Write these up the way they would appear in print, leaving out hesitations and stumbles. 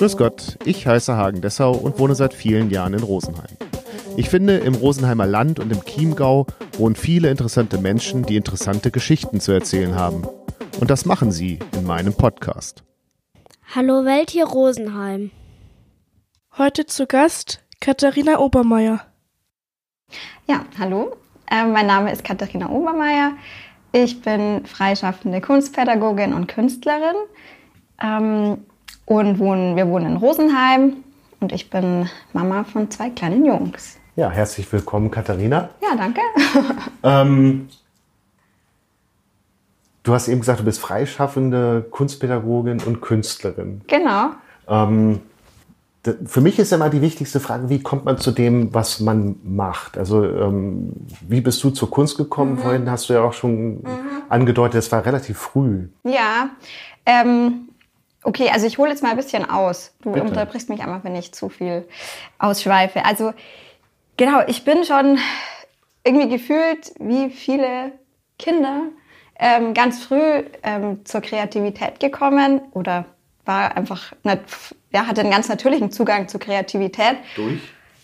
Grüß Gott, ich heiße Hagen Dessau und wohne seit vielen Jahren in Rosenheim. Ich finde, im Rosenheimer Land und im Chiemgau wohnen viele interessante Menschen, die interessante Geschichten zu erzählen haben. Und das machen sie in meinem Podcast. Hallo Welt, hier Rosenheim. Heute zu Gast Katharina Obermeier. Ja, hallo. Mein Name ist Katharina Obermeier. Ich bin freischaffende Kunstpädagogin und Künstlerin. Und wir wohnen in Rosenheim und ich bin Mama von 2 kleinen Jungs. Ja, herzlich willkommen, Katharina. Ja, danke. Du hast eben gesagt, du bist freischaffende Kunstpädagogin und Künstlerin. Genau. Für mich ist immer die wichtigste Frage, wie kommt man zu dem, was man macht? Also wie bist du zur Kunst gekommen? Vorhin hast du ja auch schon angedeutet, es war relativ früh. Ja, okay, also ich hole jetzt mal ein bisschen aus. Du Bitte. unterbrichst mich einmal, wenn ich zu viel ausschweife. Also genau, ich bin schon irgendwie gefühlt, wie viele Kinder, ganz früh zur Kreativität gekommen oder war einfach, hatte einen ganz natürlichen Zugang zur Kreativität. Durch?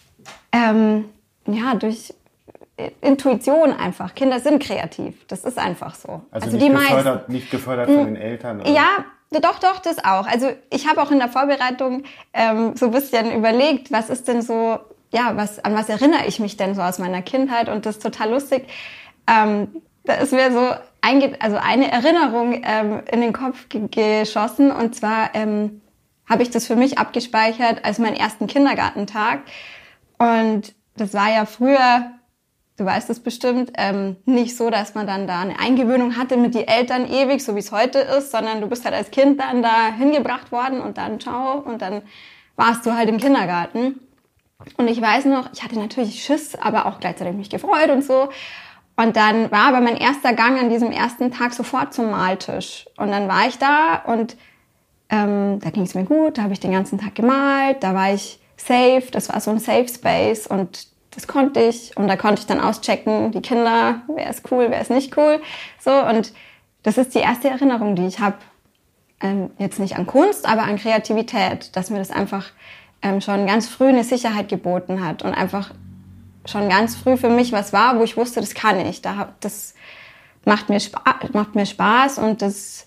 Durch Intuition einfach. Kinder sind kreativ. Das ist einfach so. Also die nicht gefördert von den Eltern? Oder? Ja, doch, das auch. Also ich habe auch in der Vorbereitung so ein bisschen überlegt, was ist denn so, an was erinnere ich mich denn so aus meiner Kindheit? Und das ist total lustig. Da ist mir so eine Erinnerung in den Kopf geschossen. Und zwar habe ich das für mich abgespeichert als meinen ersten Kindergartentag. Und das war ja früher, du weißt es bestimmt, nicht so, dass man dann da eine Eingewöhnung hatte mit den Eltern ewig, so wie es heute ist, sondern du bist halt als Kind dann da hingebracht worden und dann ciao und dann warst du halt im Kindergarten. Und ich weiß noch, ich hatte natürlich Schiss, aber auch gleichzeitig mich gefreut und so. Und dann war aber mein erster Gang an diesem ersten Tag sofort zum Maltisch. Und dann war ich da und da ging es mir gut, da habe ich den ganzen Tag gemalt, da war ich safe, das war so ein Safe Space und das konnte ich. Und da konnte ich dann auschecken, die Kinder, wer ist cool, wer ist nicht cool. So, und das ist die erste Erinnerung, die ich habe. Jetzt nicht an Kunst, aber an Kreativität, dass mir das einfach schon ganz früh eine Sicherheit geboten hat und einfach schon ganz früh für mich was war, wo ich wusste, das kann ich. Das macht mir Spaß und das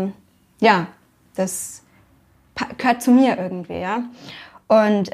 gehört zu mir irgendwie, ja. Und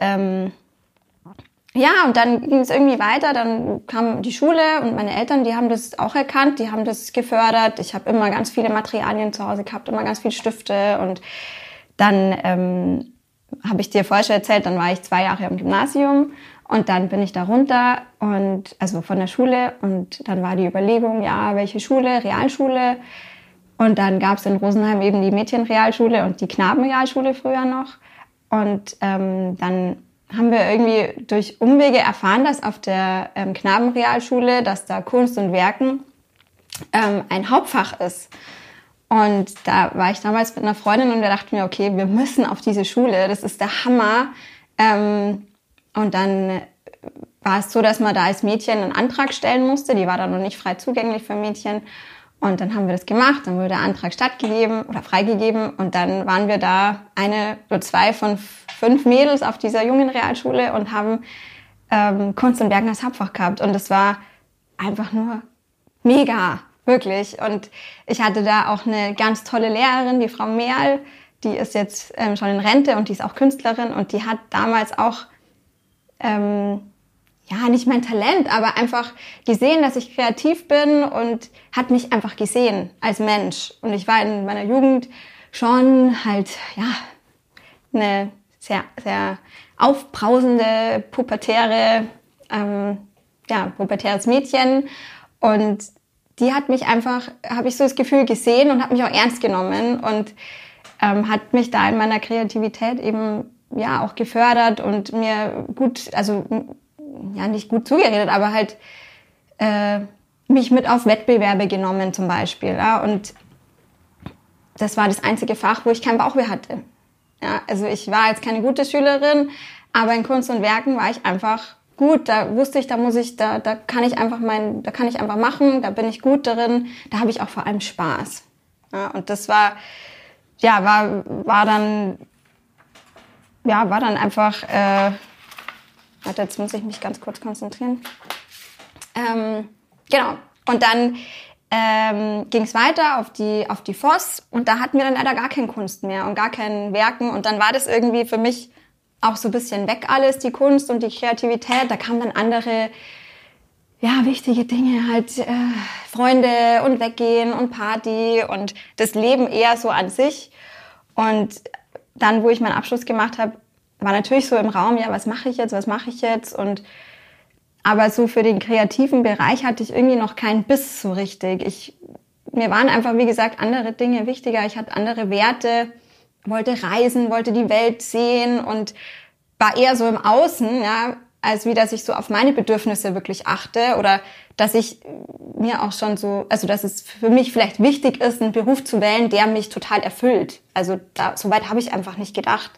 und dann ging es irgendwie weiter, dann kam die Schule und meine Eltern, die haben das auch erkannt, die haben das gefördert. Ich habe immer ganz viele Materialien zu Hause gehabt, immer ganz viele Stifte und dann habe ich dir vorher schon erzählt, dann war ich 2 Jahre im Gymnasium und dann bin ich da runter und also von der Schule und dann war die Überlegung, ja, welche Schule, Realschule und dann gab es in Rosenheim eben die Mädchenrealschule und die Knabenrealschule früher noch und dann haben wir irgendwie durch Umwege erfahren, dass auf der Knabenrealschule, dass da Kunst und Werken ein Hauptfach ist. Und da war ich damals mit einer Freundin und wir dachten mir, okay, wir müssen auf diese Schule, das ist der Hammer. Und dann war es so, dass man da als Mädchen einen Antrag stellen musste, die war dann noch nicht frei zugänglich für Mädchen. Und dann haben wir das gemacht, dann wurde der Antrag stattgegeben oder freigegeben und dann waren wir da 1 oder 2 von 5 Mädels auf dieser jungen Realschule und haben Kunst und Werken als Hauptfach gehabt und das war einfach nur mega, wirklich. Und ich hatte da auch eine ganz tolle Lehrerin, die Frau Mehrl, die ist jetzt schon in Rente und die ist auch Künstlerin und die hat damals auch nicht mein Talent, aber einfach gesehen, dass ich kreativ bin und hat mich einfach gesehen als Mensch. Und ich war in meiner Jugend schon halt, eine sehr, sehr aufbrausende, pubertäres Mädchen. Und die hat mich einfach, habe ich so das Gefühl, gesehen und hat mich auch ernst genommen und hat mich da in meiner Kreativität eben auch gefördert und mir gut, also nicht gut zugeredet, aber halt mich mit auf Wettbewerbe genommen zum Beispiel. Ja? Und das war das einzige Fach, wo ich kein Bauchweh hatte. Ja? Also ich war jetzt keine gute Schülerin, aber in Kunst und Werken war ich einfach gut. Da wusste ich, da kann ich einfach machen, da bin ich gut darin, da habe ich auch vor allem Spaß. Ja? Und das war dann ja, war dann einfach, warte, jetzt muss ich mich ganz kurz konzentrieren. Genau. Und dann ging es weiter auf die FOS und da hatten wir dann leider gar keine Kunst mehr und gar kein Werken. Und dann war das irgendwie für mich auch so ein bisschen weg alles, die Kunst und die Kreativität. Da kamen dann andere, ja, wichtige Dinge, halt Freunde und Weggehen und Party und das Leben eher so an sich. Und dann, wo ich meinen Abschluss gemacht habe, war natürlich so im Raum, ja, was mache ich jetzt? Und aber so für den kreativen Bereich hatte ich irgendwie noch keinen Biss so richtig. Mir waren einfach, wie gesagt, andere Dinge wichtiger. Ich hatte andere Werte, wollte reisen, wollte die Welt sehen und war eher so im Außen, ja, als wie, dass ich so auf meine Bedürfnisse wirklich achte oder dass ich mir auch schon so, also dass es für mich vielleicht wichtig ist, einen Beruf zu wählen, der mich total erfüllt. Also so weit habe ich einfach nicht gedacht.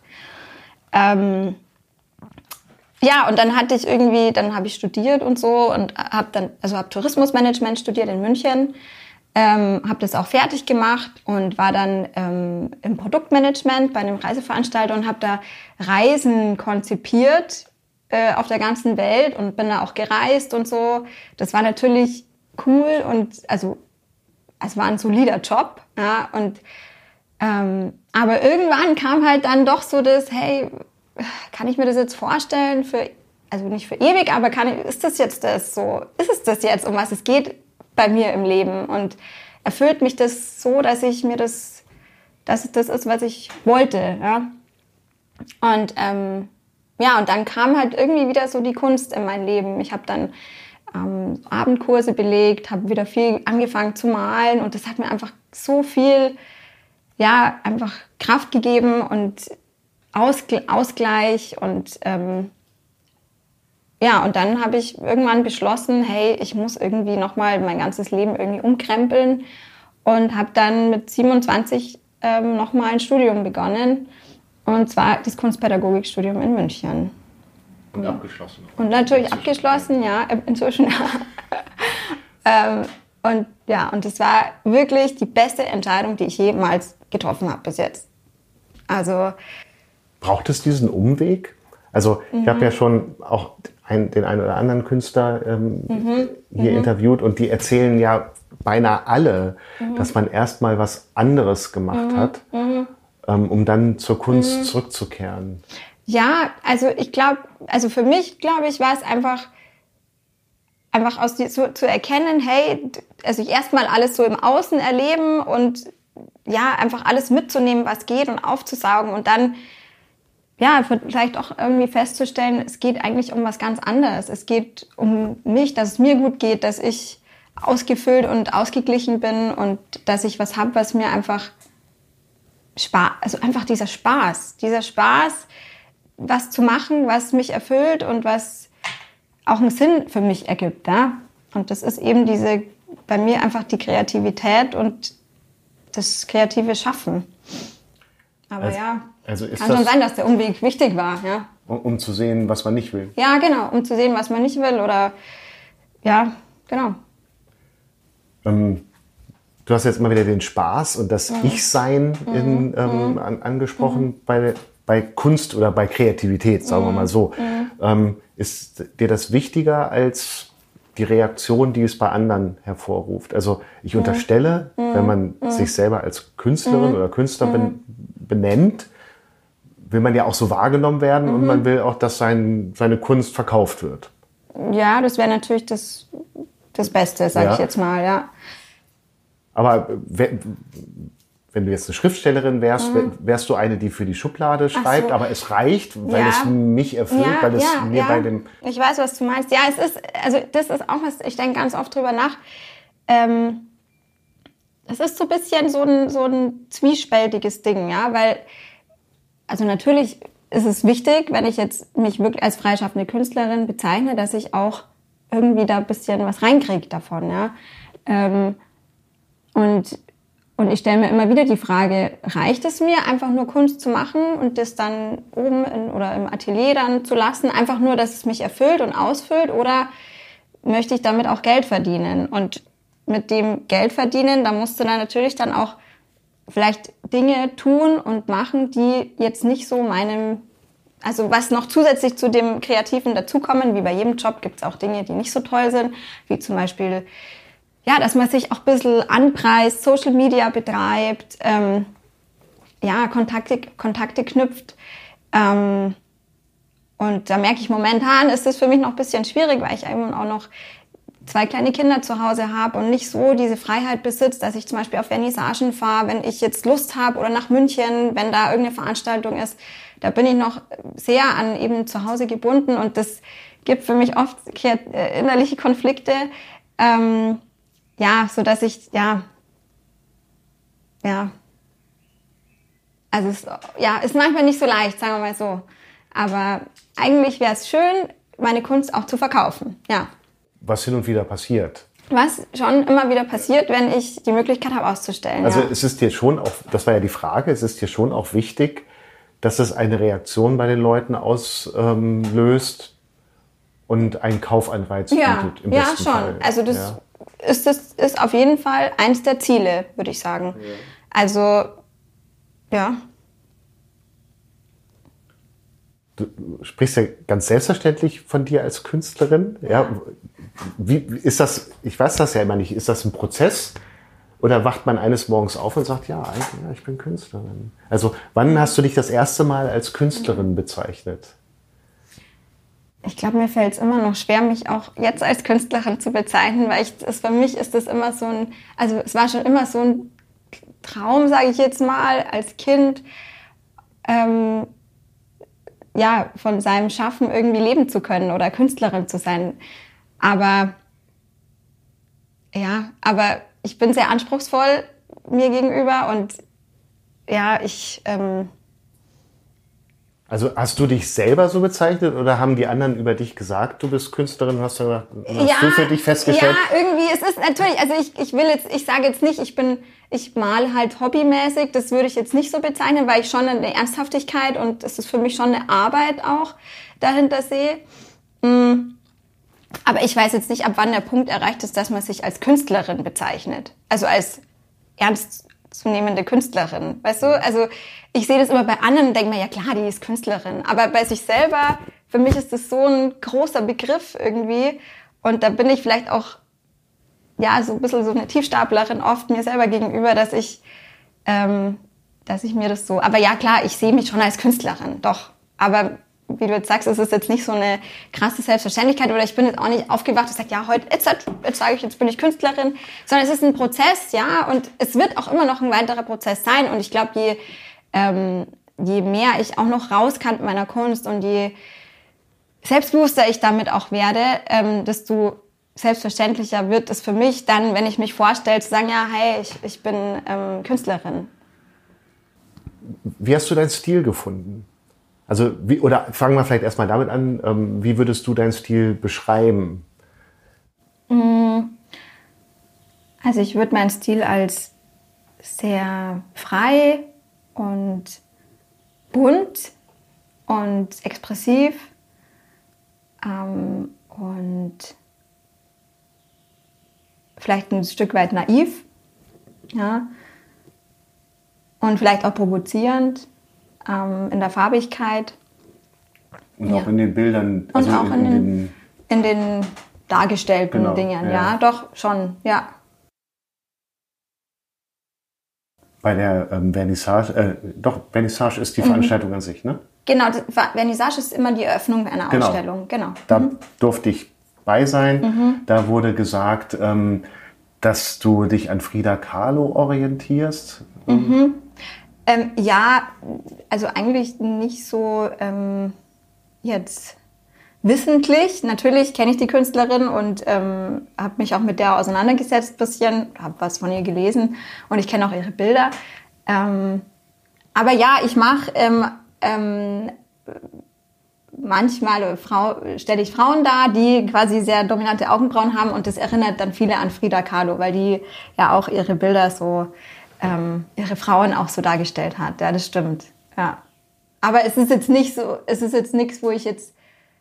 Ja, und dann habe ich studiert und so und habe Tourismusmanagement studiert in München, habe das auch fertig gemacht und war dann im Produktmanagement bei einem Reiseveranstalter und habe da Reisen konzipiert auf der ganzen Welt und bin da auch gereist und so. Das war natürlich cool und also es war ein solider Job, ja, und aber irgendwann kam halt dann doch so das, hey, kann ich mir das jetzt vorstellen also nicht für ewig, aber ist es das, um was es geht bei mir im Leben und erfüllt mich das so, dass es das ist, was ich wollte, ja. Und ja, und dann kam halt irgendwie wieder so die Kunst in mein Leben. Ich habe dann Abendkurse belegt, habe wieder viel angefangen zu malen und das hat mir einfach so viel, ja, einfach Kraft gegeben und Ausgleich und ja, und dann habe ich irgendwann beschlossen, hey, ich muss irgendwie nochmal mein ganzes Leben irgendwie umkrempeln und habe dann mit 27 nochmal ein Studium begonnen und zwar das Kunstpädagogikstudium in München. Und abgeschlossen. Und natürlich abgeschlossen, ja, inzwischen. Und ja, und das war wirklich die beste Entscheidung, die ich jemals getroffen habe bis jetzt. Also braucht es diesen Umweg? Also ich habe ja schon auch den einen oder anderen Künstler hier interviewt und die erzählen ja beinahe alle, dass man erstmal was anderes gemacht hat, um dann zur Kunst zurückzukehren. Ja, also für mich, glaube ich, war es einfach zu erkennen, hey, also ich erstmal alles so im Außen erleben und ja, einfach alles mitzunehmen, was geht und aufzusaugen und dann ja, vielleicht auch irgendwie festzustellen, es geht eigentlich um was ganz anderes. Es geht um mich, dass es mir gut geht, dass ich ausgefüllt und ausgeglichen bin und dass ich was habe, was mir einfach also einfach dieser Spaß, was zu machen, was mich erfüllt und was auch einen Sinn für mich ergibt, ja. Und das ist eben bei mir einfach die Kreativität und das kreative Schaffen. Aber also kann schon sein, dass der Umweg wichtig war, ja. Um zu sehen, was man nicht will. Ja, genau, um zu sehen, was man nicht will oder, ja, genau. Du hast jetzt mal wieder den Spaß und das Ich-Sein angesprochen bei Kunst oder bei Kreativität, sagen wir mal so. Ist dir das wichtiger als die Reaktion, die es bei anderen hervorruft? Also ich unterstelle, wenn man sich selber als Künstlerin oder Künstler benennt, will man ja auch so wahrgenommen werden und man will auch, dass seine Kunst verkauft wird. Ja, das wäre natürlich das Beste, sage ich jetzt mal, ja. Aber wenn du jetzt eine Schriftstellerin wärst, wärst du eine, die für die Schublade schreibt, aber es reicht, weil es mich erfüllt, weil es mir bei dem... Ich weiß, was du meinst. Ja, das ist auch was, ich denke ganz oft drüber nach. Es ist so ein bisschen so ein zwiespältiges Ding, ja, weil, also natürlich ist es wichtig, wenn ich jetzt mich wirklich als freischaffende Künstlerin bezeichne, dass ich auch irgendwie da ein bisschen was reinkriege davon, ja. Und ich stelle mir immer wieder die Frage, reicht es mir, einfach nur Kunst zu machen und das dann oben oder im Atelier dann zu lassen, einfach nur, dass es mich erfüllt und ausfüllt, oder möchte ich damit auch Geld verdienen? Und mit dem Geld verdienen, da musst du dann natürlich dann auch vielleicht Dinge tun und machen, die jetzt nicht so meinem Also was noch zusätzlich zu dem Kreativen dazukommen, wie bei jedem Job, gibt es auch Dinge, die nicht so toll sind, wie zum Beispiel, ja, dass man sich auch ein bisschen anpreist, Social Media betreibt, Kontakte knüpft. Und da merke ich, momentan ist es für mich noch ein bisschen schwierig, weil ich eben auch noch 2 kleine Kinder zu Hause habe und nicht so diese Freiheit besitze, dass ich zum Beispiel auf Vernissagen fahre, wenn ich jetzt Lust habe, oder nach München, wenn da irgendeine Veranstaltung ist. Da bin ich noch sehr an eben zu Hause gebunden und das gibt für mich oft innerliche Konflikte, so dass ich, also ist manchmal nicht so leicht, sagen wir mal so. Aber eigentlich wäre es schön, meine Kunst auch zu verkaufen, ja. Was hin und wieder passiert. Was schon immer wieder passiert, wenn ich die Möglichkeit habe, auszustellen. Also ja. Es ist dir schon auch, das war ja die Frage, es ist dir schon auch wichtig, dass es eine Reaktion bei den Leuten auslöst und einen Kaufanreiz bietet. Im besten schon. Fall. Also das ist auf jeden Fall eins der Ziele, würde ich sagen. Ja. Also, ja. Du sprichst ja ganz selbstverständlich von dir als Künstlerin. Ja. Wie ist das? Ich weiß das ja immer nicht. Ist das ein Prozess? Oder wacht man eines Morgens auf und sagt, ja, eigentlich, ja, ich bin Künstlerin? Also wann hast du dich das erste Mal als Künstlerin bezeichnet? Ich glaube, mir fällt es immer noch schwer, mich auch jetzt als Künstlerin zu bezeichnen, weil für mich ist das immer so es war schon immer so ein Traum, sage ich jetzt mal, als Kind, von seinem Schaffen irgendwie leben zu können oder Künstlerin zu sein. Aber ich bin sehr anspruchsvoll mir gegenüber und Also hast du dich selber so bezeichnet oder haben die anderen über dich gesagt, du bist Künstlerin? Hast du für dich festgestellt? Ja, irgendwie, es ist natürlich, also ich sage jetzt nicht, ich male halt hobbymäßig, das würde ich jetzt nicht so bezeichnen, weil ich schon eine Ernsthaftigkeit und es ist für mich schon eine Arbeit auch dahinter sehe. Aber ich weiß jetzt nicht, ab wann der Punkt erreicht ist, dass man sich als Künstlerin bezeichnet. Also als ernstzunehmende Künstlerin, weißt du? Also ich sehe das immer bei anderen und denke mir, ja klar, die ist Künstlerin. Aber bei sich selber, für mich ist das so ein großer Begriff irgendwie. Und da bin ich vielleicht auch, so ein bisschen so eine Tiefstaplerin oft mir selber gegenüber, dass ich mir das so, aber ja klar, ich sehe mich schon als Künstlerin, doch. Aber wie du jetzt sagst, es ist jetzt nicht so eine krasse Selbstverständlichkeit oder ich bin jetzt auch nicht aufgewacht und sage, ja, jetzt sage ich, jetzt bin ich Künstlerin, sondern es ist ein Prozess, ja, und es wird auch immer noch ein weiterer Prozess sein und ich glaube, je mehr ich auch noch raus kann mit meiner Kunst und je selbstbewusster ich damit auch werde, desto selbstverständlicher wird es für mich dann, wenn ich mich vorstelle, zu sagen, ja, hey, ich bin Künstlerin. Wie hast du deinen Stil gefunden? Also, oder fangen wir vielleicht erstmal damit an, wie würdest du deinen Stil beschreiben? Also ich würde meinen Stil als sehr frei und bunt und expressiv und vielleicht ein Stück weit naiv, ja, und vielleicht auch provozierend in der Farbigkeit. Und auch in den Bildern. Also und auch in den dargestellten Dingen, ja, doch, schon, ja. Bei der Vernissage, Vernissage ist die Veranstaltung an sich, ne? Genau, Vernissage ist immer die Eröffnung einer Ausstellung, genau. Da durfte ich bei sein. Da wurde gesagt, dass du dich an Frida Kahlo orientierst. Ja, also eigentlich nicht so jetzt wissentlich. Natürlich kenne ich die Künstlerin und habe mich auch mit der auseinandergesetzt ein bisschen, habe was von ihr gelesen und ich kenne auch ihre Bilder. Aber ja, ich mache manchmal stelle ich Frauen dar, die quasi sehr dominante Augenbrauen haben und das erinnert dann viele an Frida Kahlo, weil die ja auch ihre Bilder so, ihre Frauen auch so dargestellt hat. Ja, das stimmt. Ja. Aber es ist jetzt nicht so, es ist jetzt nichts, wo ich jetzt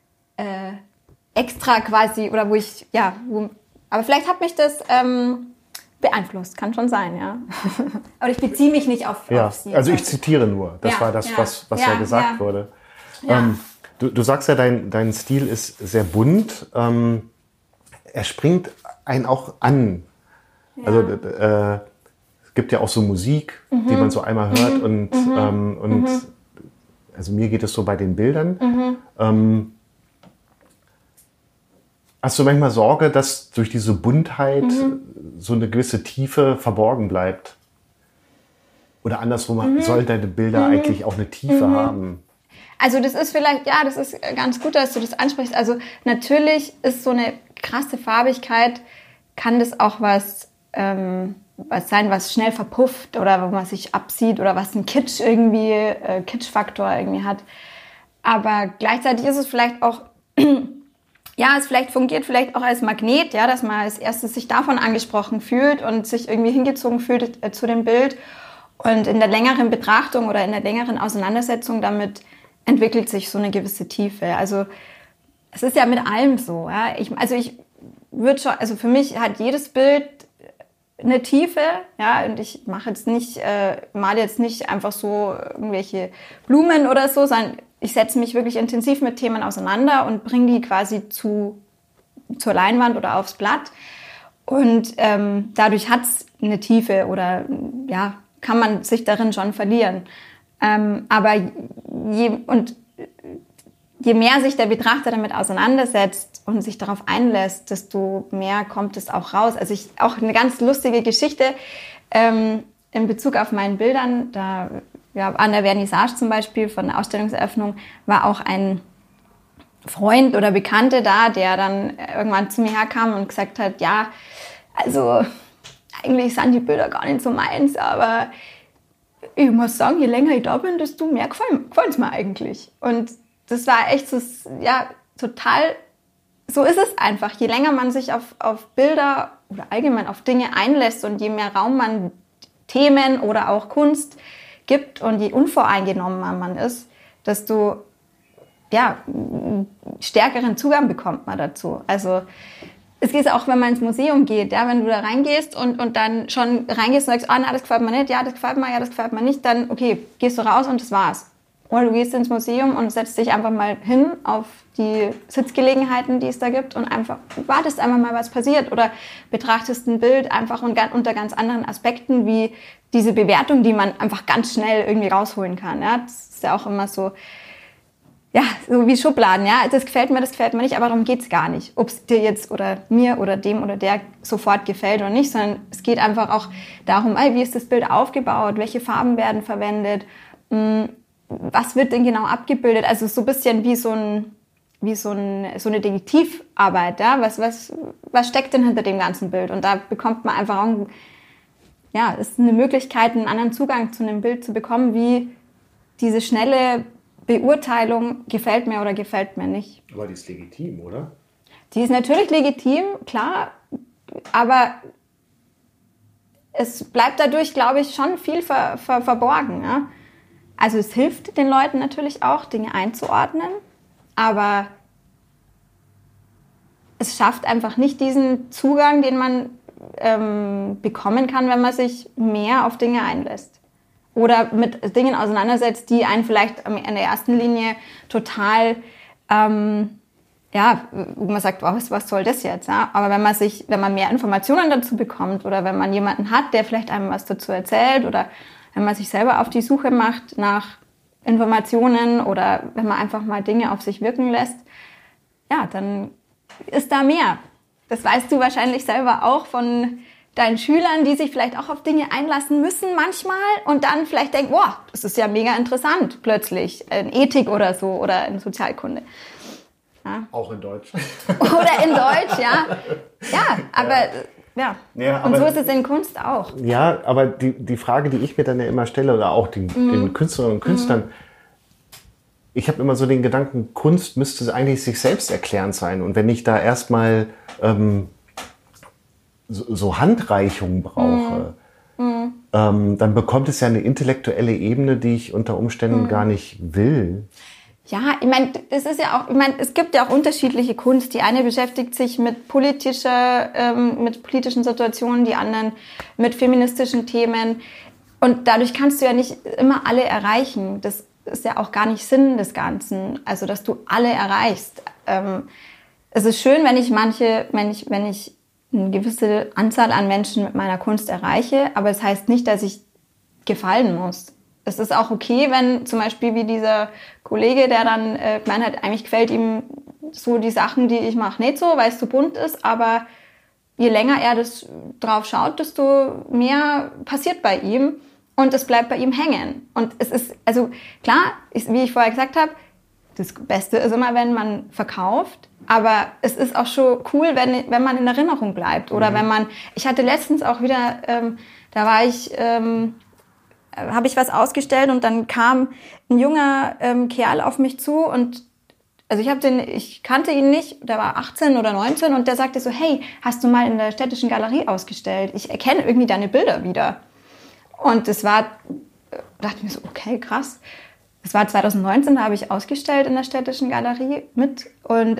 extra quasi, oder wo ich, aber vielleicht hat mich das beeinflusst, kann schon sein, ja. Aber ich beziehe mich nicht auf sie. Also ich zitiere nur, das war das, was ja gesagt wurde. Ja. Du sagst ja, dein Stil ist sehr bunt. Er springt einen auch an. Ja. Also es gibt ja auch so Musik, die man so einmal hört. Und also mir geht es so bei den Bildern. Hast du manchmal Sorge, dass durch diese Buntheit so eine gewisse Tiefe verborgen bleibt? Oder andersrum, sollen deine Bilder eigentlich auch eine Tiefe haben? Also das ist vielleicht, ja, das ist ganz gut, dass du das ansprichst. Also natürlich ist so eine krasse Farbigkeit, kann das auch was sein, was schnell verpufft oder wo man sich absieht oder was einen Kitschfaktor irgendwie hat. Aber gleichzeitig ist es vielleicht auch, ja, es fungiert vielleicht auch als Magnet, ja, dass man als erstes sich davon angesprochen fühlt und sich irgendwie hingezogen fühlt zu dem Bild. Und in der längeren Betrachtung oder in der längeren Auseinandersetzung damit entwickelt sich so eine gewisse Tiefe. Also es ist ja mit allem so. Ja. Also für mich hat jedes Bild eine Tiefe, ja, und ich male jetzt nicht einfach so irgendwelche Blumen oder so, sondern ich setze mich wirklich intensiv mit Themen auseinander und bringe die quasi zur Leinwand oder aufs Blatt. Und dadurch hat es eine Tiefe oder ja, kann man sich darin schon verlieren. Aber je mehr sich der Betrachter damit auseinandersetzt und sich darauf einlässt, desto mehr kommt es auch raus. Also auch eine ganz lustige Geschichte in Bezug auf meinen Bildern. Da, ja, an der Vernissage zum Beispiel von der Ausstellungseröffnung war auch ein Freund oder Bekannte da, der dann irgendwann zu mir herkam und gesagt hat, ja, also eigentlich sind die Bilder gar nicht so meins, aber ich muss sagen, je länger ich da bin, desto mehr gefallen es mir eigentlich. Und das war echt so, ja, total, so ist es einfach. Je länger man sich auf Bilder oder allgemein auf Dinge einlässt und je mehr Raum man Themen oder auch Kunst gibt und je unvoreingenommener man ist, desto ja, stärkeren Zugang bekommt man dazu. Also es geht auch, wenn man ins Museum geht, ja, wenn du da reingehst und dann schon reingehst und sagst, na, das gefällt mir nicht, ja, das gefällt mir, ja, das gefällt mir nicht, dann, okay, gehst du raus und das war's. Oder du gehst ins Museum und setzt dich einfach mal hin auf die Sitzgelegenheiten, die es da gibt und einfach wartest einfach mal, was passiert oder betrachtest ein Bild einfach unter ganz anderen Aspekten wie diese Bewertung, die man einfach ganz schnell irgendwie rausholen kann. Ja, das ist ja auch immer so, ja, so wie Schubladen, ja, das gefällt mir nicht, aber darum geht's gar nicht, ob es dir jetzt oder mir oder dem oder der sofort gefällt oder nicht, sondern es geht einfach auch darum, wie ist das Bild aufgebaut, welche Farben werden verwendet, was wird denn genau abgebildet, also so ein bisschen wie so eine Detektivarbeit, ja, was steckt denn hinter dem ganzen Bild, und da bekommt man einfach auch, ja, ist eine Möglichkeit, einen anderen Zugang zu einem Bild zu bekommen, wie diese schnelle Beurteilung, gefällt mir oder gefällt mir nicht. Aber die ist legitim, oder? Die ist natürlich legitim, klar, aber es bleibt dadurch, glaube ich, schon viel verborgen. Ja? Also es hilft den Leuten natürlich auch, Dinge einzuordnen, aber es schafft einfach nicht diesen Zugang, den man bekommen kann, wenn man sich mehr auf Dinge einlässt. Oder mit Dingen auseinandersetzt, die einen vielleicht in der ersten Linie total, ja, wo man sagt, wow, was soll das jetzt? Ja? Aber wenn man mehr Informationen dazu bekommt oder wenn man jemanden hat, der vielleicht einem was dazu erzählt oder wenn man sich selber auf die Suche macht nach Informationen oder wenn man einfach mal Dinge auf sich wirken lässt, ja, dann ist da mehr. Das weißt du wahrscheinlich selber auch von deinen Schülern, die sich vielleicht auch auf Dinge einlassen müssen manchmal und dann vielleicht denken, wow, das ist ja mega interessant plötzlich, in Ethik oder so oder in Sozialkunde. Ja. Auch in Deutsch. Oder in Deutsch, ja. Ja, aber ja. Ja, und so ist es in Kunst auch. Ja, aber die Frage, die ich mir dann ja immer stelle oder auch den Künstlerinnen und Künstlern, ich habe immer so den Gedanken, Kunst müsste eigentlich sich selbst erklärend sein. Und wenn ich da erstmal so Handreichungen brauche, dann bekommt es ja eine intellektuelle Ebene, die ich unter Umständen gar nicht will. Ja, ich meine, das ist ja auch, ich meine, es gibt ja auch unterschiedliche Kunst. Die eine beschäftigt sich mit politischen Situationen, die anderen mit feministischen Themen. Und dadurch kannst du ja nicht immer alle erreichen. Das ist ja auch gar nicht Sinn des Ganzen, also dass du alle erreichst. Es ist schön, wenn ich eine gewisse Anzahl an Menschen mit meiner Kunst erreiche, aber es heißt nicht, dass ich gefallen muss. Es ist auch okay, wenn zum Beispiel wie dieser Kollege, der dann gemeint hat, eigentlich gefällt ihm so die Sachen, die ich mache, nicht so, weil es so bunt ist, aber je länger er das drauf schaut, desto mehr passiert bei ihm und es bleibt bei ihm hängen. Und es ist, also klar, wie ich vorher gesagt habe, das Beste ist immer, wenn man verkauft, aber es ist auch schon cool, wenn man in Erinnerung bleibt. Oder wenn man, ich hatte letztens auch wieder, da war ich, habe ich was ausgestellt und dann kam ein junger Kerl auf mich zu und also ich kannte ihn nicht, der war 18 oder 19 und der sagte so, hey, hast du mal in der Städtischen Galerie ausgestellt? Ich erkenne irgendwie deine Bilder wieder. Und das war, dachte ich mir so, okay, krass. Das war 2019, da habe ich ausgestellt in der Städtischen Galerie mit und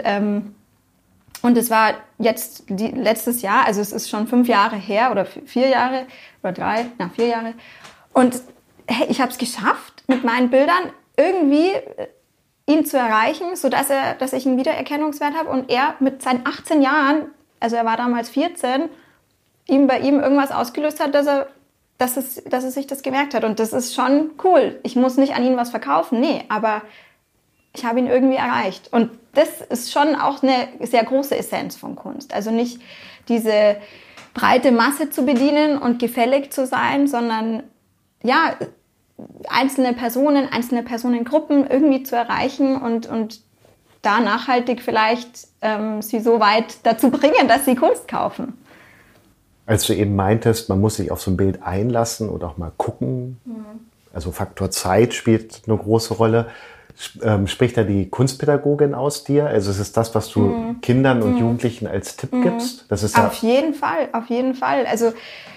es war jetzt letztes Jahr, also es ist schon 5 Jahre her oder 4 Jahre oder 4 Jahre. Und hey, ich habe es geschafft, mit meinen Bildern irgendwie ihn zu erreichen, sodass dass ich einen Wiedererkennungswert habe und er mit seinen 18 Jahren, also er war damals 14, bei ihm irgendwas ausgelöst hat, dass er sich das gemerkt hat. Und das ist schon cool. Ich muss nicht an ihn was verkaufen, nee, aber ich habe ihn irgendwie erreicht. Und das ist schon auch eine sehr große Essenz von Kunst. Also nicht diese breite Masse zu bedienen und gefällig zu sein, sondern ja, einzelne Personengruppen irgendwie zu erreichen und da nachhaltig vielleicht sie so weit dazu bringen, dass sie Kunst kaufen. Als du eben meintest, man muss sich auf so ein Bild einlassen oder auch mal gucken, also Faktor Zeit spielt eine große Rolle. Spricht da die Kunstpädagogin aus dir? Also ist es das, was du Kindern und Jugendlichen als Tipp gibst? Das ist auf jeden Fall. Also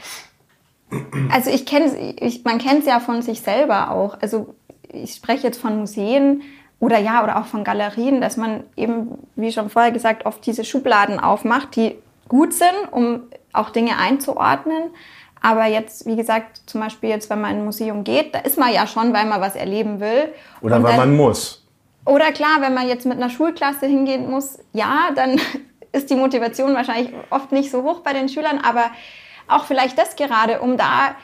man kennt es ja von sich selber auch. Also ich spreche jetzt von Museen oder auch von Galerien, dass man eben, wie schon vorher gesagt, oft diese Schubladen aufmacht, die gut sind, um auch Dinge einzuordnen. Aber jetzt, wie gesagt, zum Beispiel jetzt, wenn man in ein Museum geht, da ist man ja schon, weil man was erleben will. Oder weil man muss. Oder klar, wenn man jetzt mit einer Schulklasse hingehen muss, ja, dann ist die Motivation wahrscheinlich oft nicht so hoch bei den Schülern, aber auch vielleicht das gerade, um da,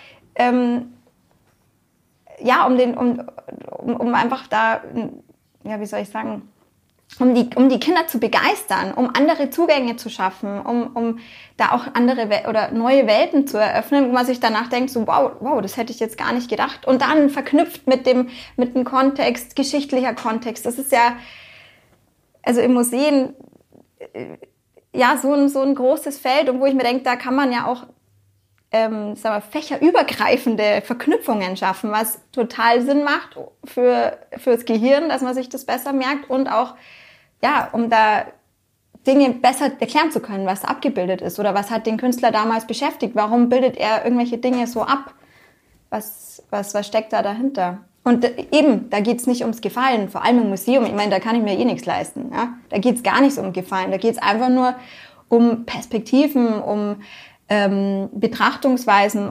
um einfach da, ja, wie soll ich sagen, um die Kinder zu begeistern, um andere Zugänge zu schaffen, um da auch andere oder neue Welten zu eröffnen, wo man sich danach denkt, so wow, das hätte ich jetzt gar nicht gedacht. Und dann verknüpft mit dem Kontext, geschichtlicher Kontext. Das ist ja, also im Museen, ja, so ein großes Feld, und wo ich mir denke, da kann man ja auch fächerübergreifende Verknüpfungen schaffen, was total Sinn macht fürs Gehirn, dass man sich das besser merkt und auch, ja, um da Dinge besser erklären zu können, was abgebildet ist oder was hat den Künstler damals beschäftigt, warum bildet er irgendwelche Dinge so ab, was steckt da dahinter. Und eben, da geht's nicht ums Gefallen, vor allem im Museum, ich meine, da kann ich mir nichts leisten, ja? Da geht's gar nicht um Gefallen, da geht's einfach nur um Perspektiven, um Betrachtungsweisen,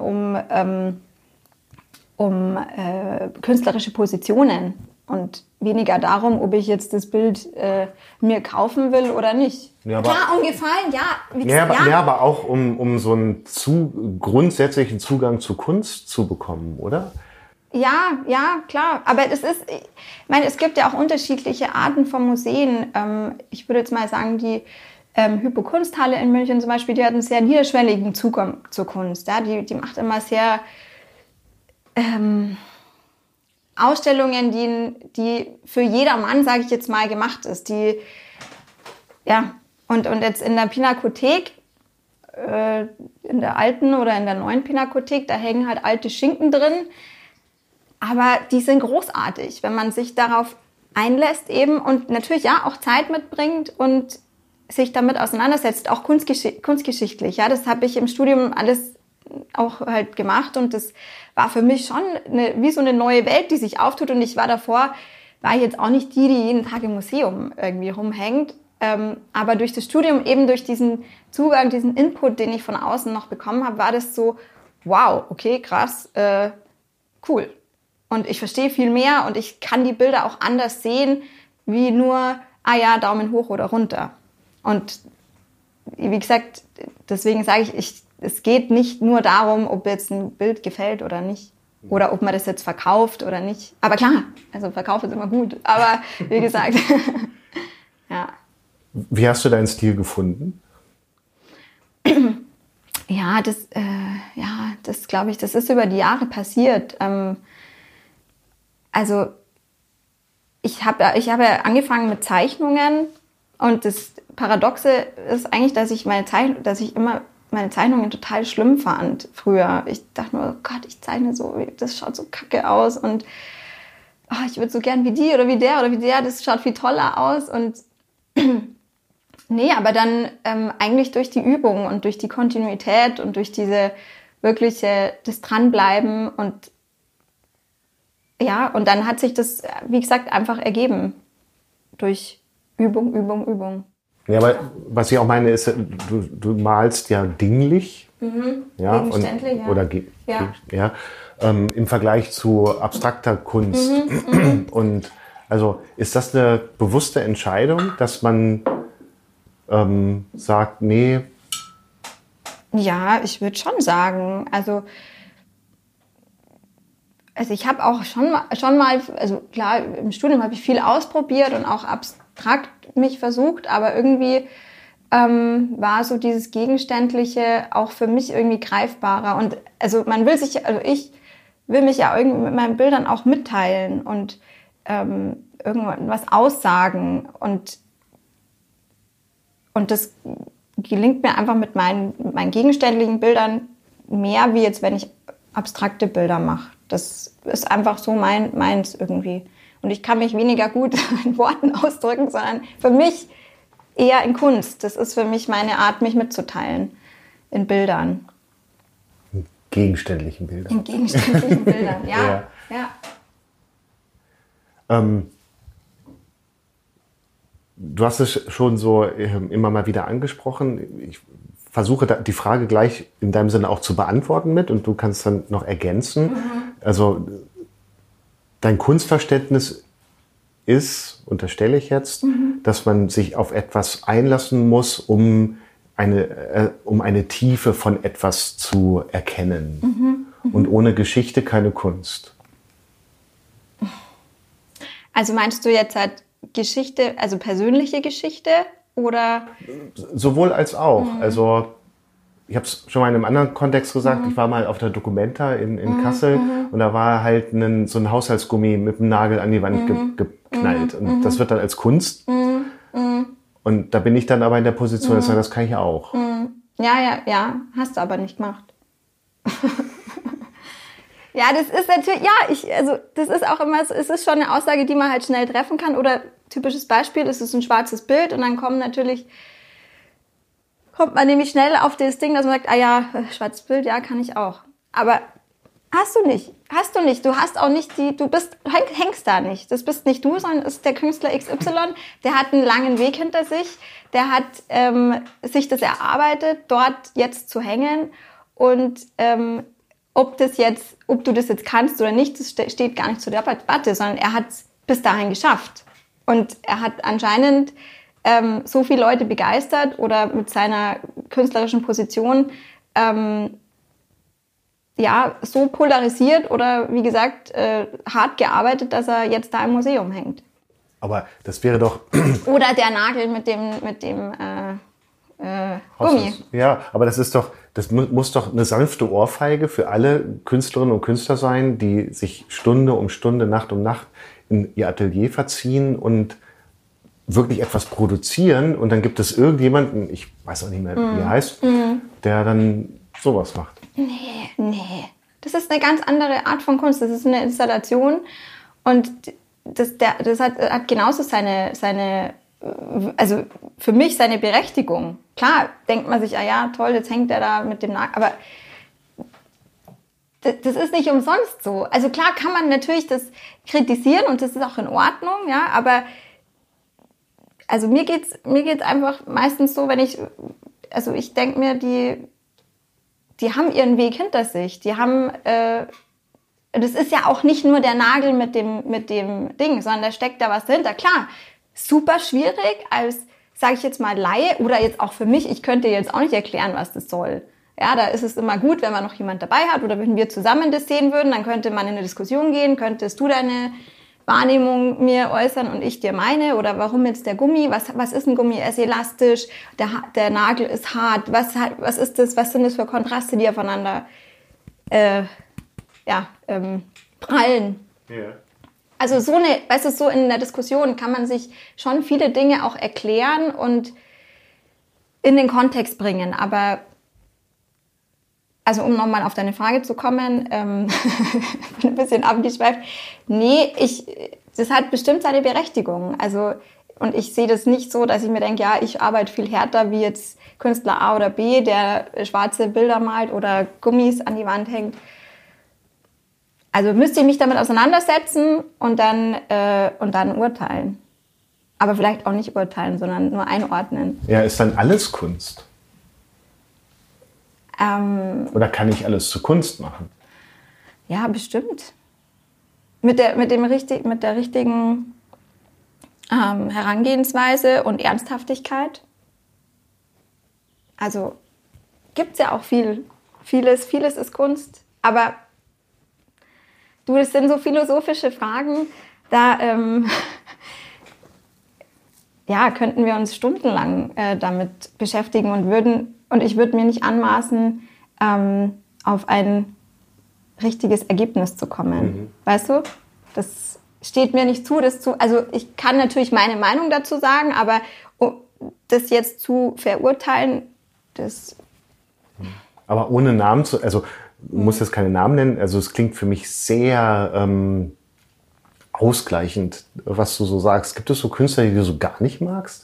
um künstlerische Positionen und weniger darum, ob ich jetzt das Bild mir kaufen will oder nicht. Ja, klar, um Gefallen, ja. Aber auch um so einen grundsätzlichen Zugang zu Kunst zu bekommen, oder? Ja, klar. Aber es gibt ja auch unterschiedliche Arten von Museen. Ich würde jetzt mal sagen, die Hypo-Kunsthalle in München zum Beispiel, die hat einen sehr niederschwelligen Zugang zur Kunst. Ja? Die macht immer sehr Ausstellungen, die für jedermann, sage ich jetzt mal, gemacht ist. Und jetzt in der Pinakothek, in der alten oder in der neuen Pinakothek, da hängen halt alte Schinken drin. Aber die sind großartig, wenn man sich darauf einlässt eben und natürlich ja auch Zeit mitbringt und sich damit auseinandersetzt, auch kunstgeschichtlich. Ja, das habe ich im Studium alles auch halt gemacht und das war für mich schon wie so eine neue Welt, die sich auftut. Und ich war jetzt auch nicht die jeden Tag im Museum irgendwie rumhängt. Aber durch das Studium, eben durch diesen Zugang, diesen Input, den ich von außen noch bekommen habe, war das so, wow, okay, krass, cool. Und ich verstehe viel mehr und ich kann die Bilder auch anders sehen, wie nur, Daumen hoch oder runter. Und wie gesagt, deswegen sage ich, es geht nicht nur darum, ob jetzt ein Bild gefällt oder nicht. Oder ob man das jetzt verkauft oder nicht. Aber klar, also Verkauf ist immer gut. Aber wie gesagt, ja. Wie hast du deinen Stil gefunden? Ja, das glaube ich, das ist über die Jahre passiert. Also ich habe angefangen mit Zeichnungen und das Paradoxe ist eigentlich, dass ich immer meine Zeichnungen total schlimm fand früher. Ich dachte nur, oh Gott, ich zeichne so, das schaut so kacke aus und ich würde so gern wie die oder wie der oder wie der, das schaut viel toller aus und nee, aber dann eigentlich durch die Übung und durch die Kontinuität und durch diese wirkliche, das Dranbleiben und ja, und dann hat sich das, wie gesagt, einfach ergeben durch Übung, Übung, Übung. Ja, aber was ich auch meine ist, du malst ja dinglich. Ja, gegenständlich, im Vergleich zu abstrakter Kunst. Und also ist das eine bewusste Entscheidung, dass man sagt, nee? Ja, ich würde schon sagen, also ich habe auch schon mal, also klar, im Studium habe ich viel ausprobiert und auch abstrakt mich versucht, aber irgendwie war so dieses Gegenständliche auch für mich irgendwie greifbarer. Und also ich will mich ja irgendwie mit meinen Bildern auch mitteilen und irgendwas aussagen. Und das gelingt mir einfach mit meinen gegenständlichen Bildern mehr, wie jetzt, wenn ich abstrakte Bilder mache. Das ist einfach so meins irgendwie. Und ich kann mich weniger gut in Worten ausdrücken, sondern für mich eher in Kunst. Das ist für mich meine Art, mich mitzuteilen in Bildern. In gegenständlichen Bildern. In gegenständlichen Bildern, ja. Du hast es schon so immer mal wieder angesprochen. Ich versuche die Frage gleich in deinem Sinne auch zu beantworten mit und du kannst dann noch ergänzen. Also dein Kunstverständnis ist, unterstelle ich jetzt, dass man sich auf etwas einlassen muss, um eine Tiefe von etwas zu erkennen. Und ohne Geschichte keine Kunst. Also meinst du jetzt halt Geschichte, also persönliche Geschichte oder? Sowohl als auch. Also ich habe es schon mal in einem anderen Kontext gesagt, ich war mal auf der Documenta in Kassel und da war halt so ein Haushaltsgummi mit einem Nagel an die Wand geknallt. Und das wird dann als Kunst. Und da bin ich dann aber in der Position, dass ich sage, das kann ich auch. Ja, hast du aber nicht gemacht. Ja, das ist natürlich, das ist auch immer, es ist schon eine Aussage, die man halt schnell treffen kann. Oder typisches Beispiel, es ist ein schwarzes Bild und dann kommt man nämlich schnell auf das Ding, dass man sagt, schwarzes Bild, ja, kann ich auch. Aber hast du nicht. Du hast auch nicht hängst da nicht. Das bist nicht du, sondern ist der Künstler XY, der hat einen langen Weg hinter sich, der hat sich das erarbeitet, dort jetzt zu hängen und ob du das jetzt kannst oder nicht, das steht gar nicht zur Debatte, sondern er hat es bis dahin geschafft. Und er hat anscheinend so viele Leute begeistert oder mit seiner künstlerischen Position so polarisiert oder wie gesagt hart gearbeitet, dass er jetzt da im Museum hängt. Aber das wäre doch... Oder der Nagel mit dem Gummi. Ja, aber das muss doch eine sanfte Ohrfeige für alle Künstlerinnen und Künstler sein, die sich Stunde um Stunde, Nacht um Nacht in ihr Atelier verziehen und wirklich etwas produzieren. Und dann gibt es irgendjemanden, ich weiß auch nicht mehr, wie er heißt, der dann sowas macht. Nee. Das ist eine ganz andere Art von Kunst. Das ist eine Installation und das hat genauso also für mich seine Berechtigung. Klar denkt man sich, toll, jetzt hängt der da mit dem Nagel, aber das ist nicht umsonst so. Also klar kann man natürlich das kritisieren und das ist auch in Ordnung, ja, aber also mir geht's einfach meistens so, ich denke mir, die haben ihren Weg hinter sich, die haben das ist ja auch nicht nur der Nagel mit dem Ding, sondern da steckt da was dahinter. Klar, super schwierig als, sage ich jetzt mal, Laie oder jetzt auch für mich, ich könnte jetzt auch nicht erklären, was das soll. Ja, da ist es immer gut, wenn man noch jemand dabei hat oder wenn wir zusammen das sehen würden, dann könnte man in eine Diskussion gehen, könntest du deine Wahrnehmung mir äußern und ich dir meine oder warum jetzt der Gummi, was ist ein Gummi, er ist elastisch, der Nagel ist hart, was ist das, was sind das für Kontraste, die aufeinander prallen. Ja. Also so in der Diskussion kann man sich schon viele Dinge auch erklären und in den Kontext bringen, aber also um nochmal auf deine Frage zu kommen, bin ein bisschen abgeschweift. Nee, das hat bestimmt seine Berechtigung. Also, und ich sehe das nicht so, dass ich mir denke, ja, ich arbeite viel härter wie jetzt Künstler A oder B, der schwarze Bilder malt oder Gummis an die Wand hängt. Also müsste ich mich damit auseinandersetzen und dann urteilen. Aber vielleicht auch nicht urteilen, sondern nur einordnen. Ja, ist dann alles Kunst? Oder kann ich alles zu Kunst machen? Ja, bestimmt. Mit der richtigen Herangehensweise und Ernsthaftigkeit. Also gibt es ja auch vieles ist Kunst. Aber du, das sind so philosophische Fragen, da könnten wir uns stundenlang damit beschäftigen und ich würde mir nicht anmaßen, auf ein richtiges Ergebnis zu kommen. Mhm. Weißt du? Das steht mir nicht zu, also ich kann natürlich meine Meinung dazu sagen, aber das jetzt zu verurteilen, das... Aber ohne Namen also du musst jetzt keine Namen nennen, also es klingt für mich sehr ausgleichend, was du so sagst. Gibt es so Künstler, die du so gar nicht magst?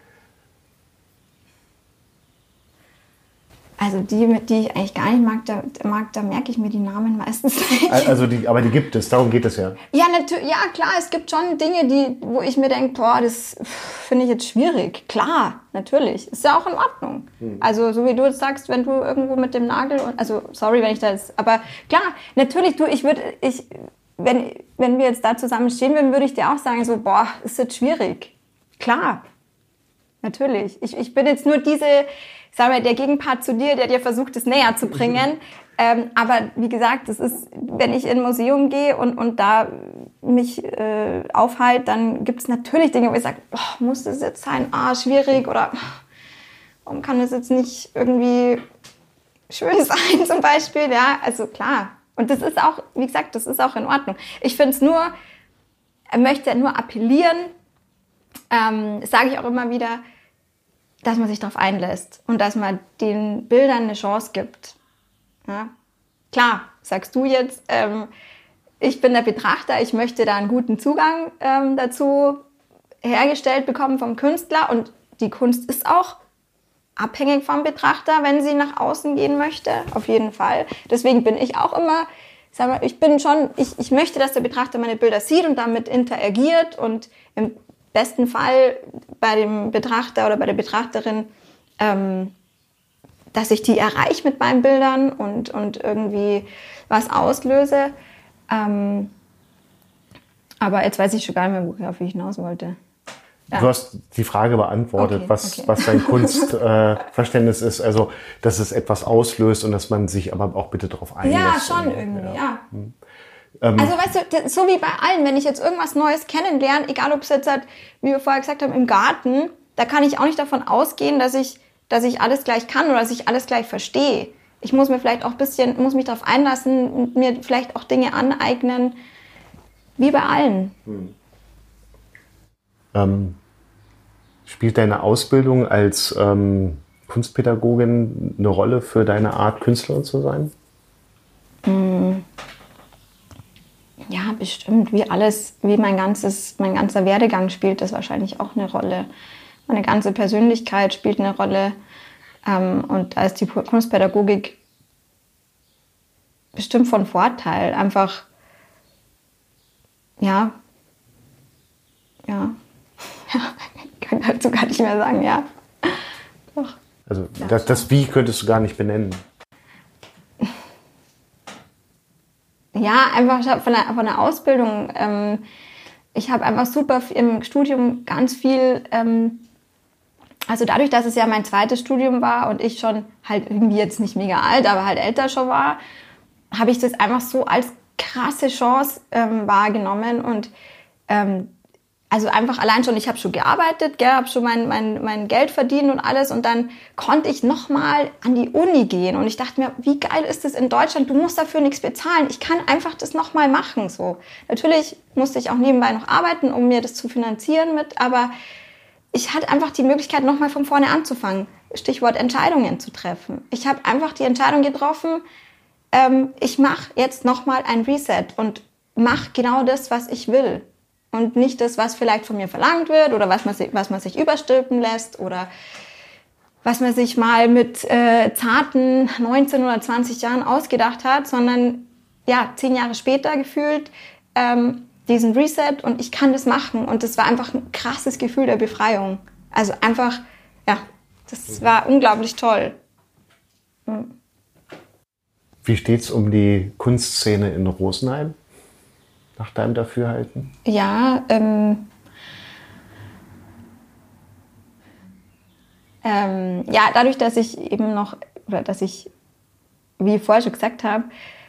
Also die ich eigentlich gar nicht mag, da merke ich mir die Namen meistens nicht. Also aber die gibt es, darum geht es ja. Ja, natürlich, ja klar, es gibt schon Dinge, wo ich mir denke, boah, das finde ich jetzt schwierig. Klar, natürlich, ist ja auch in Ordnung. Also so wie du jetzt sagst, wenn du irgendwo mit dem Nagel, also sorry, wenn ich da jetzt, aber klar, natürlich, wenn wir jetzt da zusammen stehen würden, würde ich dir auch sagen, so, boah, ist jetzt schwierig. Klar, natürlich. Ich bin jetzt nur der Gegenpart zu dir, der dir versucht, es näher zu bringen. Aber wie gesagt, das ist, wenn ich in ein Museum gehe und da mich aufhalte, dann gibt es natürlich Dinge, wo ich sage, muss das jetzt sein? Schwierig oder warum kann das jetzt nicht irgendwie schön sein zum Beispiel? Ja, also klar. Und das ist auch, wie gesagt, das ist auch in Ordnung. Ich finde es möchte nur appellieren, sage ich auch immer wieder, dass man sich darauf einlässt und dass man den Bildern eine Chance gibt. Ja? Klar, sagst du jetzt, ich bin der Betrachter, ich möchte da einen guten Zugang dazu hergestellt bekommen vom Künstler und die Kunst ist auch abhängig vom Betrachter, wenn sie nach außen gehen möchte, auf jeden Fall. Deswegen bin ich auch immer, ich möchte, dass der Betrachter meine Bilder sieht und damit interagiert und im besten Fall bei dem Betrachter oder bei der Betrachterin, dass ich die erreiche mit meinen Bildern und irgendwie was auslöse. Aber jetzt weiß ich schon gar nicht mehr, worauf ich hinaus wollte. Ja. Du hast die Frage beantwortet, was dein Kunstverständnis ist. Also, dass es etwas auslöst und dass man sich aber auch bitte darauf einlässt. Ja, schon irgendwie, ja. Also weißt du, so wie bei allen, wenn ich jetzt irgendwas Neues kennenlerne, egal ob es jetzt halt, wie wir vorher gesagt haben, im Garten, da kann ich auch nicht davon ausgehen, dass ich alles gleich kann oder dass ich alles gleich verstehe. Ich muss mir vielleicht auch muss mich darauf einlassen und mir vielleicht auch Dinge aneignen, wie bei allen. Spielt deine Ausbildung als Kunstpädagogin eine Rolle für deine Art, Künstlerin zu sein? Ja, bestimmt. Wie mein ganzer Werdegang spielt das wahrscheinlich auch eine Rolle. Meine ganze Persönlichkeit spielt eine Rolle. Und da ist die Kunstpädagogik bestimmt von Vorteil. Einfach, ja, kann dazu gar nicht mehr sagen, ja. Doch. Also das Wie könntest du gar nicht benennen. Ja, einfach von der Ausbildung. Ich habe einfach super im Studium ganz viel, also dadurch, dass es ja mein zweites Studium war und ich schon halt irgendwie jetzt nicht mega alt, aber halt älter schon war, habe ich das einfach so als krasse Chance wahrgenommen. Und also einfach allein schon, ich habe schon gearbeitet, habe schon mein Geld verdient und alles, und dann konnte ich nochmal an die Uni gehen und ich dachte mir, wie geil ist das in Deutschland, du musst dafür nichts bezahlen, ich kann einfach das nochmal machen. So. Natürlich musste ich auch nebenbei noch arbeiten, um mir das zu finanzieren aber ich hatte einfach die Möglichkeit, nochmal von vorne anzufangen, Stichwort Entscheidungen zu treffen. Ich habe einfach die Entscheidung getroffen, ich mache jetzt nochmal ein Reset und mache genau das, was ich will. Und nicht das, was vielleicht von mir verlangt wird oder was man sich überstülpen lässt oder was man sich mal mit zarten 19 oder 20 Jahren ausgedacht hat, sondern 10 Jahre später gefühlt diesen Reset, und ich kann das machen. Und das war einfach ein krasses Gefühl der Befreiung. Also einfach, das war unglaublich toll. Wie steht's um die Kunstszene in Rosenheim? Nach deinem Dafürhalten? Ja, dadurch, dass ich eben noch, oder dass ich, wie ich vorher schon gesagt habe,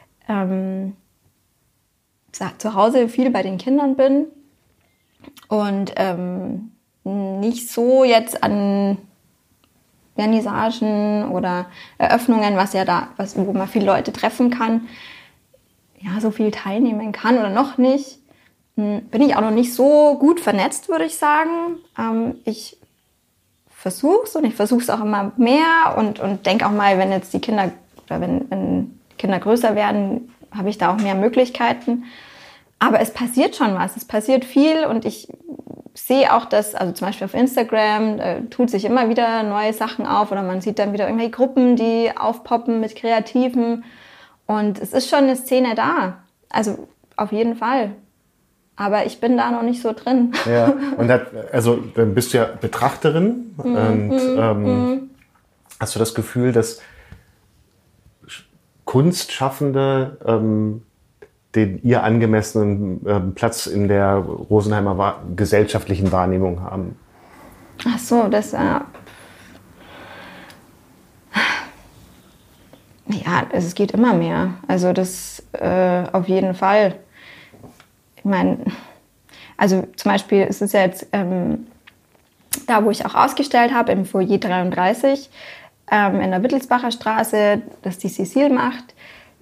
zu Hause viel bei den Kindern bin und nicht so jetzt an Vernissagen oder Eröffnungen, wo man viele Leute treffen kann, so viel teilnehmen kann oder noch nicht, bin ich auch noch nicht so gut vernetzt, würde ich sagen. Ich versuche es, und ich versuche es auch immer mehr und denke auch mal, wenn jetzt die Kinder oder wenn Kinder größer werden, habe ich da auch mehr Möglichkeiten. Aber es passiert schon was, es passiert viel, und ich sehe auch, dass, also zum Beispiel auf Instagram tut sich immer wieder neue Sachen auf, oder man sieht dann wieder irgendwelche Gruppen, die aufpoppen mit Kreativen. Und es ist schon eine Szene da, also auf jeden Fall. Aber ich bin da noch nicht so drin. Ja, und dann bist du ja Betrachterin und hast du das Gefühl, dass Kunstschaffende den ihr angemessenen Platz in der Rosenheimer gesellschaftlichen Wahrnehmung haben? Ach so, das es geht immer mehr. Also das auf jeden Fall. Ich meine, also zum Beispiel ist es ja jetzt da, wo ich auch ausgestellt habe, im Foyer 33 in der Wittelsbacher Straße, das die Cecile macht.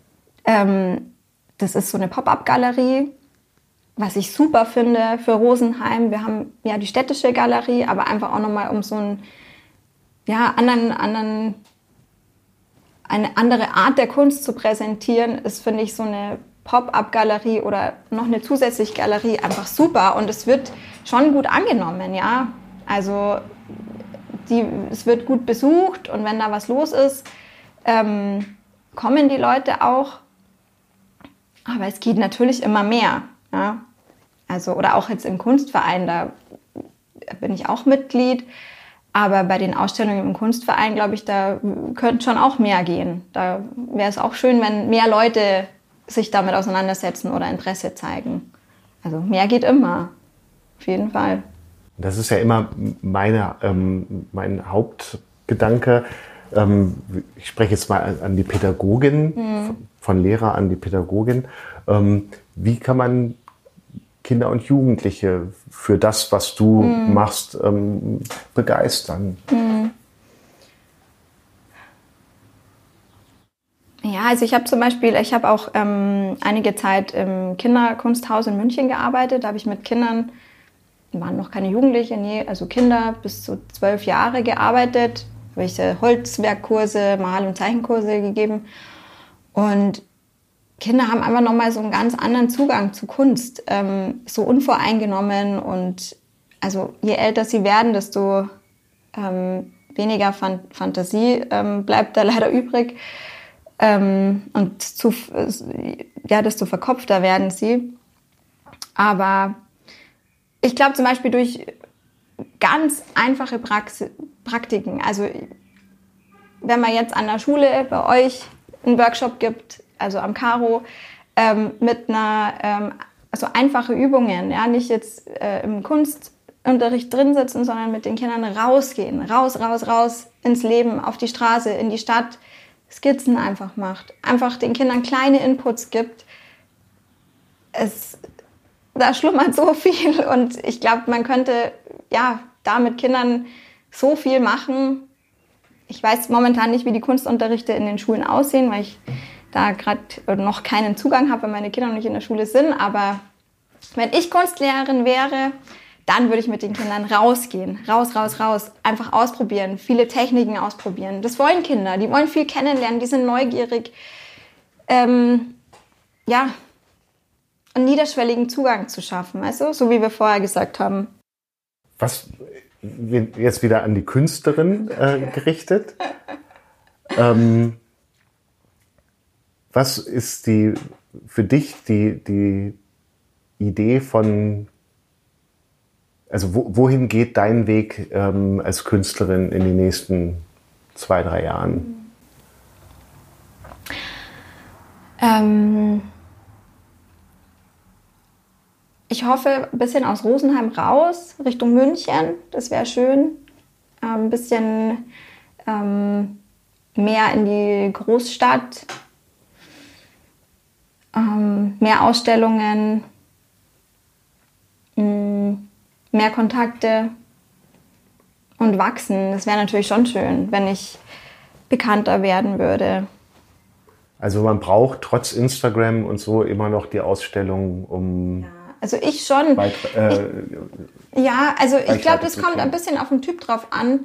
Das ist so eine Pop-up-Galerie, was ich super finde für Rosenheim. Wir haben ja die städtische Galerie, aber einfach auch nochmal um so einen eine andere Art der Kunst zu präsentieren, ist, finde ich, so eine Pop-up-Galerie oder noch eine zusätzliche Galerie einfach super. Und es wird schon gut angenommen, ja. Also es wird gut besucht, und wenn da was los ist, kommen die Leute auch. Aber es geht natürlich immer mehr, ja. Also, oder auch jetzt im Kunstverein, da bin ich auch Mitglied. Aber bei den Ausstellungen im Kunstverein, glaube ich, da könnte schon auch mehr gehen. Da wäre es auch schön, wenn mehr Leute sich damit auseinandersetzen oder Interesse zeigen. Also mehr geht immer, auf jeden Fall. Das ist ja immer mein Hauptgedanke. Ich spreche jetzt mal an die Pädagogin, von Lehrer an die Pädagogin. Wie kann man Kinder und Jugendliche für das, was du machst, begeistern? Ja, also ich habe auch einige Zeit im Kinderkunsthaus in München gearbeitet. Da habe ich mit Kindern, waren noch keine Jugendliche, also Kinder bis zu 12 Jahre gearbeitet. Da habe ich Holzwerkkurse, Mal- und Zeichenkurse gegeben. Und Kinder haben einfach nochmal so einen ganz anderen Zugang zu Kunst, so unvoreingenommen, und also je älter sie werden, desto weniger Fantasie bleibt da leider übrig, und desto verkopfter werden sie. Aber ich glaube zum Beispiel durch ganz einfache Praktiken, also wenn man jetzt an der Schule bei euch einen Workshop gibt, also am Karo, mit also einfache Übungen, ja, nicht jetzt im Kunstunterricht drin sitzen, sondern mit den Kindern rausgehen, raus ins Leben, auf die Straße, in die Stadt, Skizzen einfach macht, einfach den Kindern kleine Inputs gibt. Da schlummert so viel und ich glaube, man könnte ja da mit Kindern so viel machen. Ich weiß momentan nicht, wie die Kunstunterrichte in den Schulen aussehen, weil ich da gerade noch keinen Zugang habe, weil meine Kinder noch nicht in der Schule sind. Aber wenn ich Kunstlehrerin wäre, dann würde ich mit den Kindern rausgehen. Raus. Einfach ausprobieren, viele Techniken ausprobieren. Das wollen Kinder, die wollen viel kennenlernen, die sind neugierig. Einen niederschwelligen Zugang zu schaffen, weißt du? So wie wir vorher gesagt haben. Was jetzt wieder an die Künstlerin gerichtet. Was ist für dich die Idee von, also wohin geht dein Weg als Künstlerin in den nächsten 2-3 Jahren? Ich hoffe, ein bisschen aus Rosenheim raus, Richtung München, das wäre schön. Ein bisschen mehr in die Großstadt. Mehr Ausstellungen, mehr Kontakte und wachsen. Das wäre natürlich schon schön, wenn ich bekannter werden würde. Also man braucht trotz Instagram und so immer noch die Ausstellung, um... Ja, also ich schon. Ich glaube, das kommt ein bisschen auf den Typ drauf an.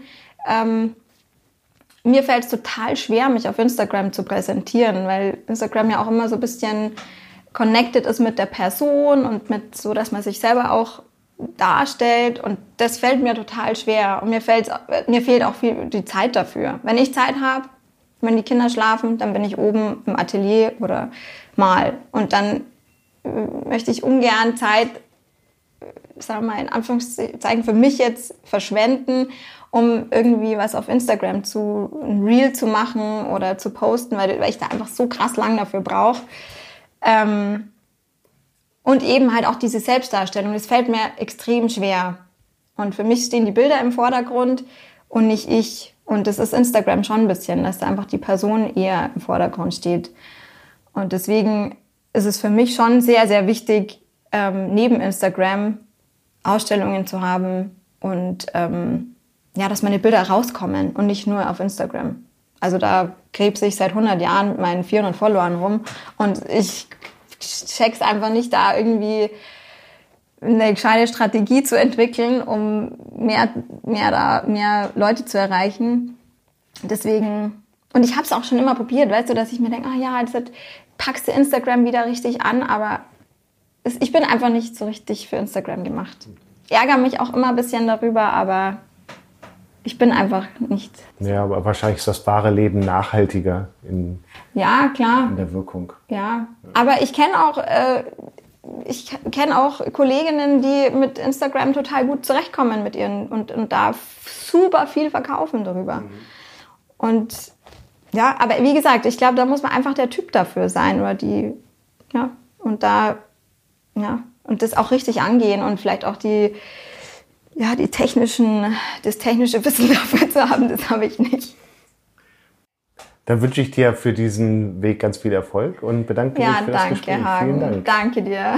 Mir fällt es total schwer, mich auf Instagram zu präsentieren, weil Instagram ja auch immer so ein bisschen connected ist mit der Person und mit so, dass man sich selber auch darstellt. Und das fällt mir total schwer. Und mir fehlt auch viel die Zeit dafür. Wenn ich Zeit habe, wenn die Kinder schlafen, dann bin ich oben im Atelier oder mal. Und dann möchte ich ungern Zeit, sagen wir mal in Anführungszeichen, für mich jetzt verschwenden, um irgendwie was auf Instagram ein Reel zu machen oder zu posten, weil ich da einfach so krass lang dafür brauche. Und eben halt auch diese Selbstdarstellung, das fällt mir extrem schwer. Und für mich stehen die Bilder im Vordergrund und nicht ich. Und das ist Instagram schon ein bisschen, dass da einfach die Person eher im Vordergrund steht. Und deswegen ist es für mich schon sehr, sehr wichtig, neben Instagram Ausstellungen zu haben und dass meine Bilder rauskommen und nicht nur auf Instagram. Also da krebse ich seit 100 Jahren mit meinen 400 Followern rum und ich check's einfach nicht, da irgendwie eine gescheite Strategie zu entwickeln, um mehr Leute zu erreichen. Deswegen, und ich habe es auch schon immer probiert, weißt du, dass ich mir denke, jetzt packst du Instagram wieder richtig an, aber ich bin einfach nicht so richtig für Instagram gemacht. Ich ärgere mich auch immer ein bisschen darüber, aber ich bin einfach nicht. Ja, aber wahrscheinlich ist das wahre Leben nachhaltiger in der Wirkung. Ja, aber ich kenne auch Kolleginnen, die mit Instagram total gut zurechtkommen mit ihren und da super viel verkaufen darüber. Und ja, aber wie gesagt, ich glaube, da muss man einfach der Typ dafür sein oder und das auch richtig angehen und vielleicht auch das technische Wissen dafür zu haben, das habe ich nicht. Dann wünsche ich dir für diesen Weg ganz viel Erfolg und bedanke mich für das Gespräch. Hagen. Vielen Dank. Danke dir.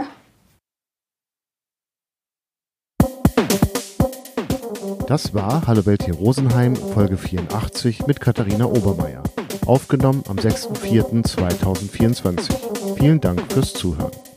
Das war Hallo Welt hier Rosenheim, Folge 84 mit Katharina Obermeier. Aufgenommen am 6.4.2024. Vielen Dank fürs Zuhören.